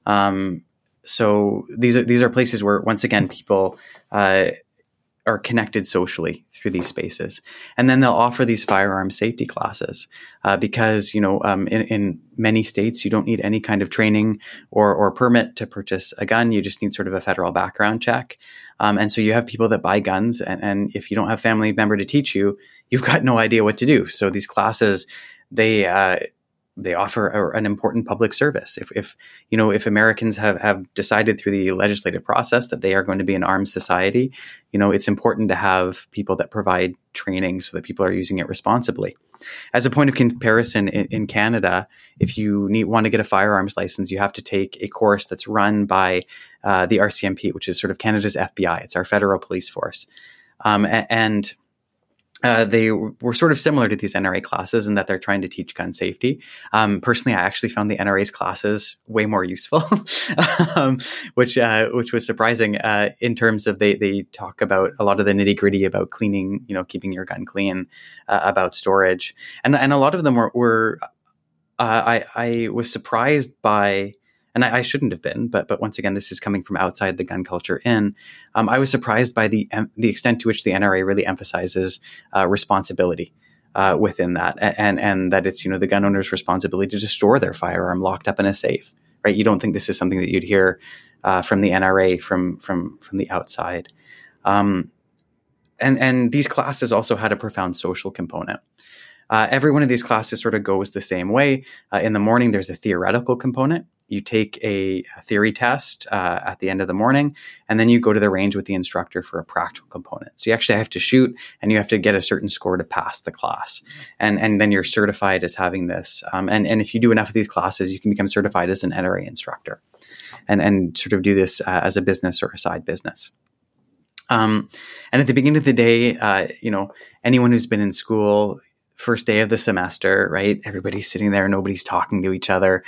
So these are places where, once again, people are connected socially through these spaces. And then they'll offer these firearm safety classes because, in many states, you don't need any kind of training or permit to purchase a gun. You just need sort of a federal background check. And so you have people that buy guns, and if you don't have a family member to teach you, you've got no idea what to do. So these classes, they offer an important public service. If Americans have decided through the legislative process that they are going to be an armed society, it's important to have people that provide training so that people are using it responsibly. As a point of comparison, in Canada, if you want to get a firearms license, you have to take a course that's run by the RCMP, which is sort of Canada's FBI. It's our federal police force. And they were sort of similar to these NRA classes in that they're trying to teach gun safety. Personally, I actually found the NRA's classes way more useful, which was surprising in terms of they talk about a lot of the nitty gritty about cleaning, keeping your gun clean, about storage, and a lot of them were I was surprised by. And I shouldn't have been, but once again, this is coming from outside the gun culture in. I was surprised by the extent to which the NRA really emphasizes responsibility within that, and that it's the gun owner's responsibility to store their firearm locked up in a safe. Right? You don't think this is something that you'd hear from the NRA from the outside, and these classes also had a profound social component. Every one of these classes sort of goes the same way. In the morning, there's a theoretical component. You take a theory test at the end of the morning, and then you go to the range with the instructor for a practical component. So you actually have to shoot, and you have to get a certain score to pass the class. And then you're certified as having this. And if you do enough of these classes, you can become certified as an NRA instructor and sort of do this as a business or a side business. And at the beginning of the day, anyone who's been in school, first day of the semester, right? Everybody's sitting there, nobody's talking to each other.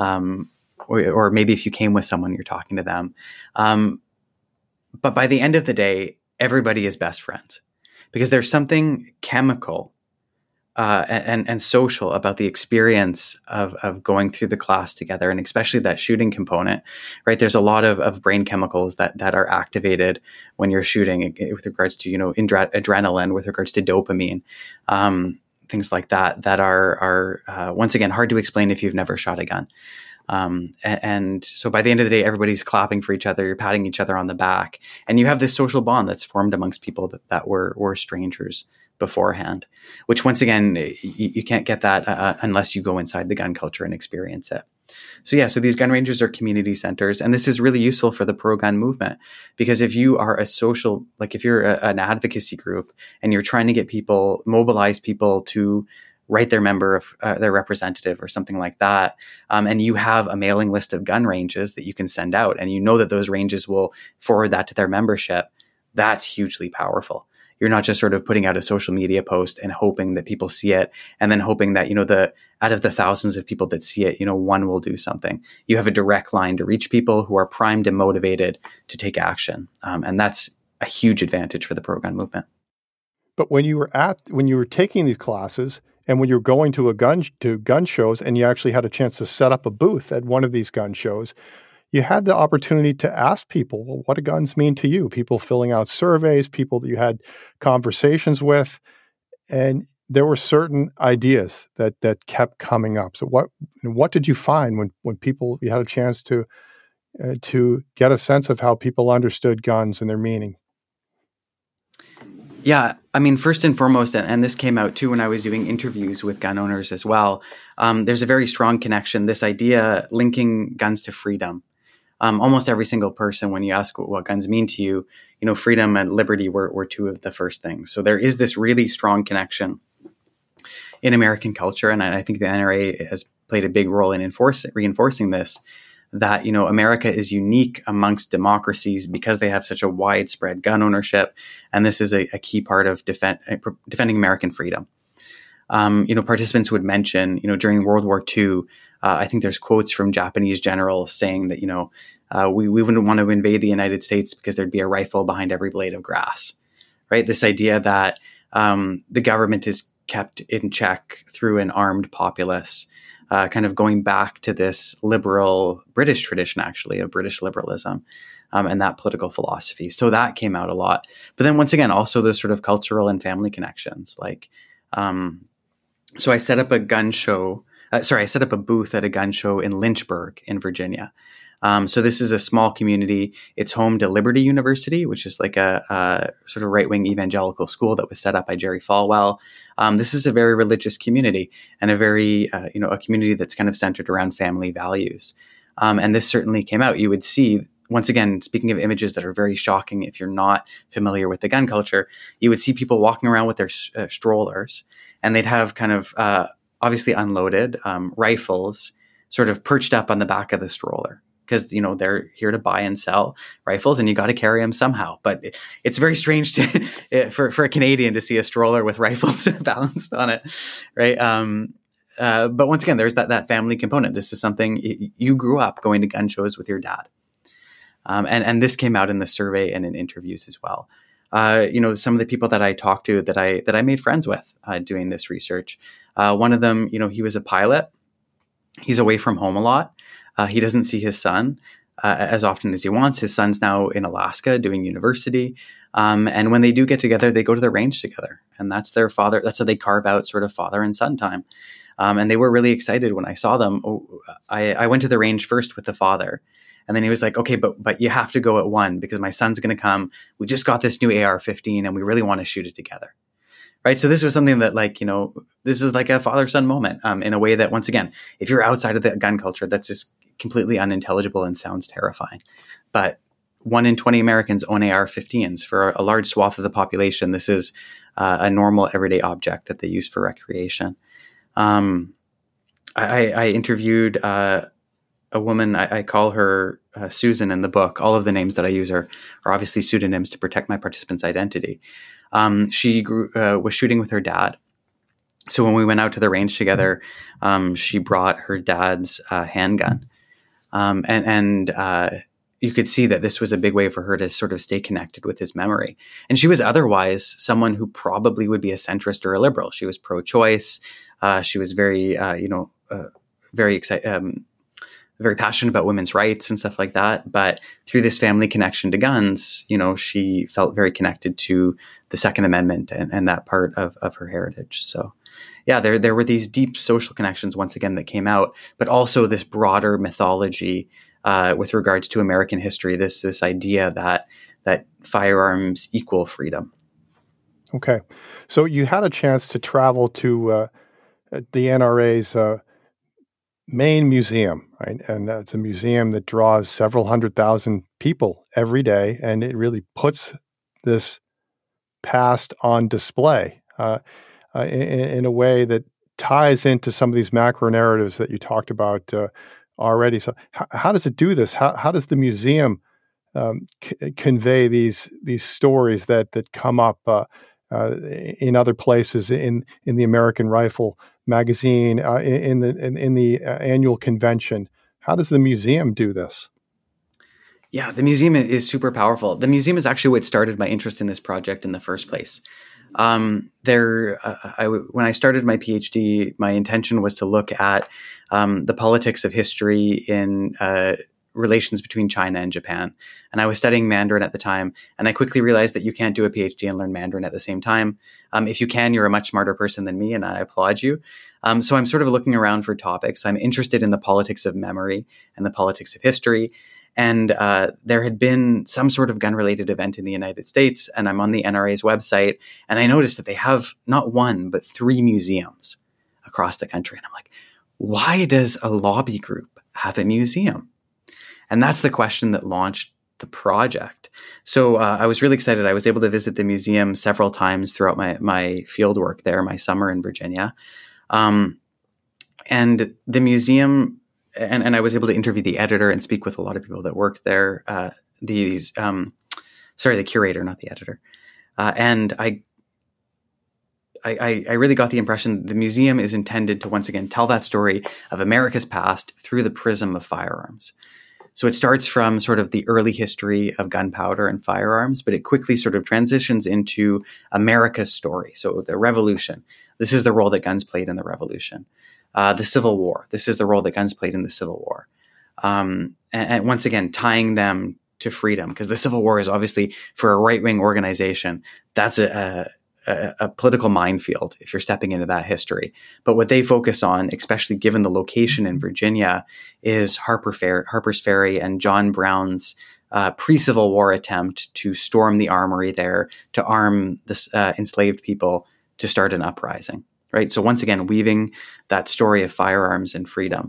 Or maybe if you came with someone, you're talking to them. But by the end of the day, everybody is best friends because there's something chemical and social about the experience of going through the class together, and especially that shooting component, right? There's a lot of brain chemicals that are activated when you're shooting with regards to, adrenaline, with regards to dopamine, things like that are once again, hard to explain if you've never shot a gun. And so by the end of the day, everybody's clapping for each other, you're patting each other on the back, and you have this social bond that's formed amongst people that were strangers beforehand, which once again, you can't get that unless you go inside the gun culture and experience it. So these gun ranges are community centers, and this is really useful for the pro-gun movement, because if you are if you're an advocacy group and you're trying to mobilize people to write their member of their representative or something like that. And you have a mailing list of gun ranges that you can send out, and you know that those ranges will forward that to their membership. That's hugely powerful. You're not just sort of putting out a social media post and hoping that people see it, and then hoping that, out of the thousands of people that see it, one will do something. You have a direct line to reach people who are primed and motivated to take action. And that's a huge advantage for the pro-gun movement. But when you were taking these classes, and when you're going to gun shows, and you actually had a chance to set up a booth at one of these gun shows, you had the opportunity to ask people, well, what do guns mean to you? People filling out surveys, people that you had conversations with, and there were certain ideas that kept coming up. So what did you find when people, you had a chance to get a sense of how people understood guns and their meaning? Yeah, I mean, first and foremost, and this came out too when I was doing interviews with gun owners as well, there's a very strong connection, this idea linking guns to freedom. Almost every single person, when you ask what guns mean to you, freedom and liberty were two of the first things. So there is this really strong connection in American culture, and I think the NRA has played a big role in reinforcing this, that, America is unique amongst democracies because they have such a widespread gun ownership. And this is a key part of defending American freedom. Participants would mention, during World War II, I think there's quotes from Japanese generals saying that, we wouldn't want to invade the United States because there'd be a rifle behind every blade of grass, right? This idea that the government is kept in check through an armed populace, kind of going back to this liberal British tradition, actually, of British liberalism and that political philosophy. So that came out a lot. But then once again, also those sort of cultural and family connections. So I set up a booth at a gun show in Lynchburg in Virginia. So this is a small community. It's home to Liberty University, which is like a sort of right-wing evangelical school that was set up by Jerry Falwell. This is a very religious community, and a very, a community that's kind of centered around family values. And this certainly came out. You would see, once again, speaking of images that are very shocking, if you're not familiar with the gun culture, you would see people walking around with their strollers, and they'd have kind of obviously unloaded rifles sort of perched up on the back of the stroller. because, they're here to buy and sell rifles, and you got to carry them somehow. But it's very strange for a Canadian to see a stroller with rifles balanced on it, right? But once again, there's that family component. This is something you grew up going to gun shows with your dad. And this came out in the survey and in interviews as well. Some of the people that I talked to that I made friends with doing this research, one of them, he was a pilot. He's away from home a lot. He doesn't see his son as often as he wants. His son's now in Alaska doing university. And when they do get together, they go to the range together. And that's their father. That's how they carve out sort of father and son time. And they were really excited when I saw them. I went to the range first with the father. And then he was like, okay, but you have to go at 1 because my son's going to come. We just got this new AR-15 and we really want to shoot it together. Right. So this was something that this is like a father-son moment in a way that, once again, if you're outside of the gun culture, that's just completely unintelligible and sounds terrifying. But 1 in 20 Americans own AR-15s. For a large swath of the population, this is a normal everyday object that they use for recreation. I interviewed a woman, I call her Susan in the book. All of the names that I use are obviously pseudonyms to protect my participant's identity. She was shooting with her dad. So when we went out to the range together, she brought her dad's handgun. And you could see that this was a big way for her to sort of stay connected with his memory. And she was otherwise someone who probably would be a centrist or a liberal. She was pro-choice. She was very, very excited. Very passionate about women's rights and stuff like that. But through this family connection to guns, she felt very connected to the Second Amendment and that part of her heritage. So yeah, there were these deep social connections once again that came out, but also this broader mythology with regards to American history, this idea that firearms equal freedom. Okay. So you had a chance to travel to the NRA's main museum, right? And it's a museum that draws several 100,000 people every day, and it really puts this past on display in a way that ties into some of these macro narratives that you talked about already. So how does it do this? How does the museum convey these stories that come up in other places in the American Rifle magazine, in the annual convention? How does the museum do this? Yeah, the museum is super powerful. The museum is actually what started my interest in this project in the first place. When I started my PhD, my intention was to look at the politics of history in relations between China and Japan. And I was studying Mandarin at the time. And I quickly realized that you can't do a PhD and learn Mandarin at the same time. If you can, you're a much smarter person than me, and I applaud you. So I'm sort of looking around for topics. I'm interested in the politics of memory and the politics of history. And there had been some sort of gun-related event in the United States, and I'm on the NRA's website, and I noticed that they have not 1, but 3 museums across the country. And I'm like, why does a lobby group have a museum? And that's the question that launched the project. So I was really excited. I was able to visit the museum several times throughout my field work there, my summer in Virginia. And the museum, and I was able to interview the editor and speak with a lot of people that worked there. The curator, not the editor. And I really got the impression the museum is intended to once again tell that story of America's past through the prism of firearms. So it starts from sort of the early history of gunpowder and firearms, but it quickly sort of transitions into America's story. So the Revolution, this is the role that guns played in the Revolution. The Civil War, this is the role that guns played in the Civil War. And once again, tying them to freedom, because the Civil War is obviously, for a right-wing organization, that's a political minefield if you're stepping into that history. But what they focus on, especially given the location in Virginia, is Harper's Ferry and John Brown's pre-Civil War attempt to storm the armory there, to arm the enslaved people to start an uprising. Right. So once again, weaving that story of firearms and freedom.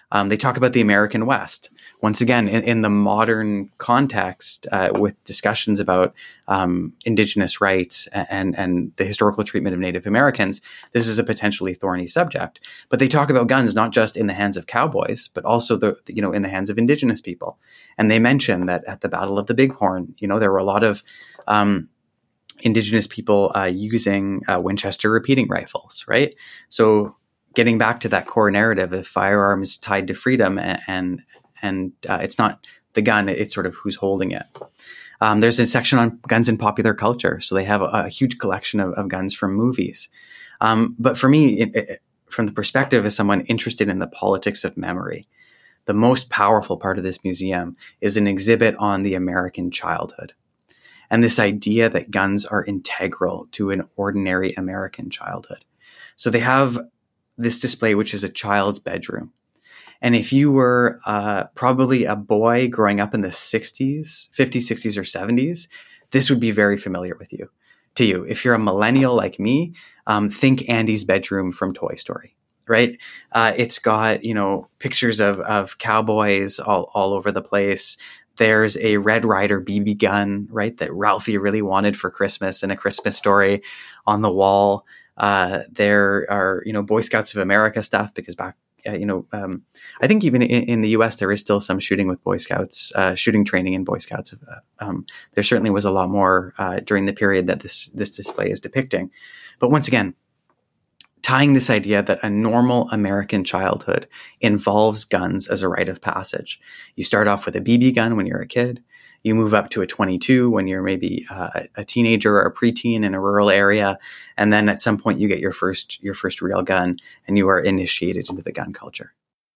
They talk about the American West. Once again, in the modern context, with discussions about Indigenous rights and the historical treatment of Native Americans, this is a potentially thorny subject. But they talk about guns not just in the hands of cowboys, but also in the hands of Indigenous people. And they mention that at the Battle of the Bighorn, there were a lot of Indigenous people using Winchester repeating rifles, right? So getting back to that core narrative of firearms tied to freedom, and it's not the gun, it's sort of who's holding it. There's a section on guns in popular culture. So they have a huge collection of guns from movies. But for me, from the perspective of someone interested in the politics of memory, the most powerful part of this museum is an exhibit on the American childhood. And this idea that guns are integral to an ordinary American childhood. So they have this display, which is a child's bedroom. And if you were probably a boy growing up in the 60s, 50s, 60s, or 70s, this would be very familiar to you. If you're a millennial like me, think Andy's bedroom from Toy Story, right? It's got, pictures of cowboys all over the place. There's a Red Ryder BB gun, right, that Ralphie really wanted for Christmas in A Christmas Story on the wall. There are, Boy Scouts of America stuff, because back, I think even in the US, there is still some shooting with Boy Scouts, shooting training in Boy Scouts. There certainly was a lot more during the period that this display is depicting. But once again, tying this idea that a normal American childhood involves guns as a rite of passage. You start off with a BB gun when you're a kid. You move up to a .22 when you're maybe a teenager or a preteen in a rural area. And then at some point you get your first real gun, and you are initiated into the gun culture.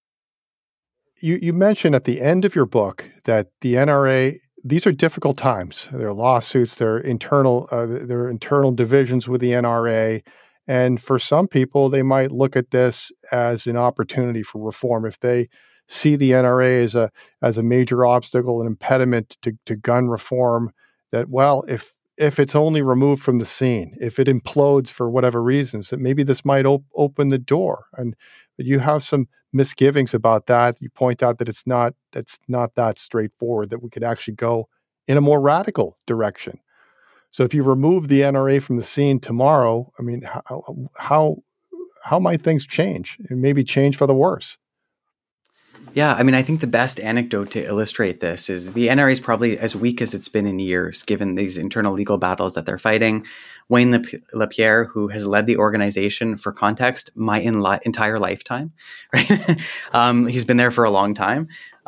You mentioned at the end of your book that the NRA, these are difficult times. There are lawsuits, there are internal divisions with the NRA. And for some people, they might look at this as an opportunity for reform. If they see the NRA as a major obstacle, an impediment to gun reform, that, well, if it's only removed from the scene, if it implodes for whatever reasons, that maybe this might open the door. And you have some misgivings about that. You point out that it's not that straightforward, that we could actually go in a more radical direction. So if you remove the NRA from the scene tomorrow, I mean, how might things change? And maybe change for the worse? Yeah, I mean, I think the best anecdote to illustrate this is the NRA is probably as weak as it's been in years, given these internal legal battles that they're fighting. Wayne LaPierre, who has led the organization, for context, my entire lifetime, right? He's been there for a long time,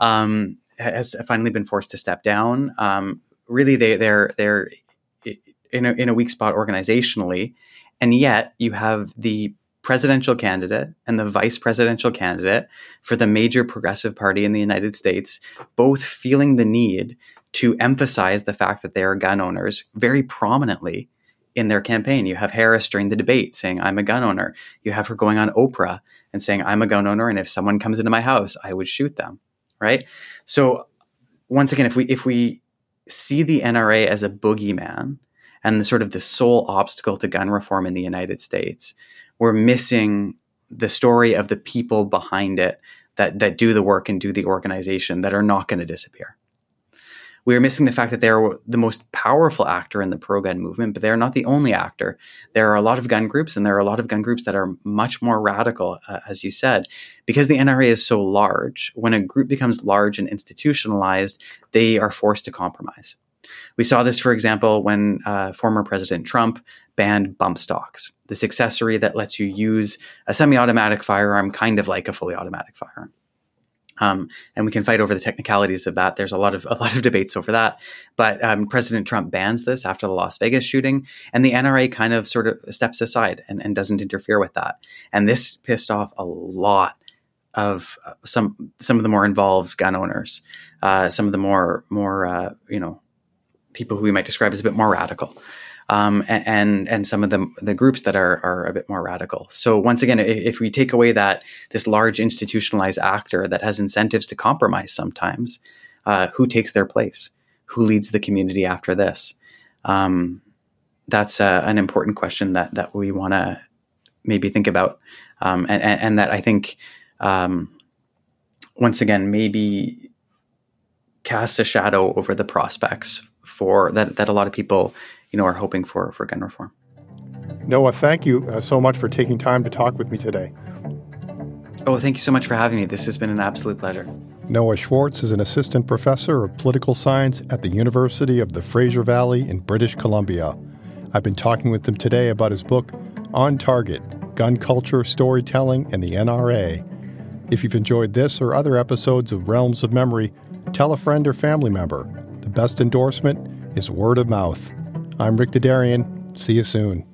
has finally been forced to step down. Really, they're in a weak spot organizationally, and yet you have the presidential candidate and the vice presidential candidate for the major progressive party in the United States, both feeling the need to emphasize the fact that they are gun owners very prominently in their campaign. You have Harris during the debate saying, "I'm a gun owner." You have her going on Oprah and saying, "I'm a gun owner, and if someone comes into my house, I would shoot them." Right? So once again, if we see the NRA as a boogeyman and the sole obstacle to gun reform in the United States, we're missing the story of the people behind it that do the work and do the organization, that are not going to disappear. We are missing the fact that they're the most powerful actor in the pro-gun movement, but they're not the only actor. There are a lot of gun groups, and there are a lot of gun groups that are much more radical, as you said. Because the NRA is so large, when a group becomes large and institutionalized, they are forced to compromise. We saw this, for example, when former President Trump banned bump stocks, this accessory that lets you use a semi-automatic firearm kind of like a fully automatic firearm. And we can fight over the technicalities of that. There's a lot of debates over that. But President Trump bans this after the Las Vegas shooting, and the NRA kind of sort of steps aside and doesn't interfere with that. And this pissed off a lot of some of the more involved gun owners, some of the more people who we might describe as a bit more radical, and some of the groups that are a bit more radical. So once again, if we take away this large institutionalized actor that has incentives to compromise sometimes, who takes their place? Who leads the community after this? That's an important question that we want to maybe think about, and that I think once again, maybe cast a shadow over the prospects for that a lot of people, are hoping for gun reform. Noah, thank you so much for taking time to talk with me today. Oh, thank you so much for having me. This has been an absolute pleasure. Noah Schwartz is an assistant professor of political science at the University of the Fraser Valley in British Columbia. I've been talking with him today about his book, On Target, Gun Culture, Storytelling, and the NRA. If you've enjoyed this or other episodes of Realms of Memory, tell a friend or family member. The best endorsement is word of mouth. I'm Rick Dadarian. See you soon.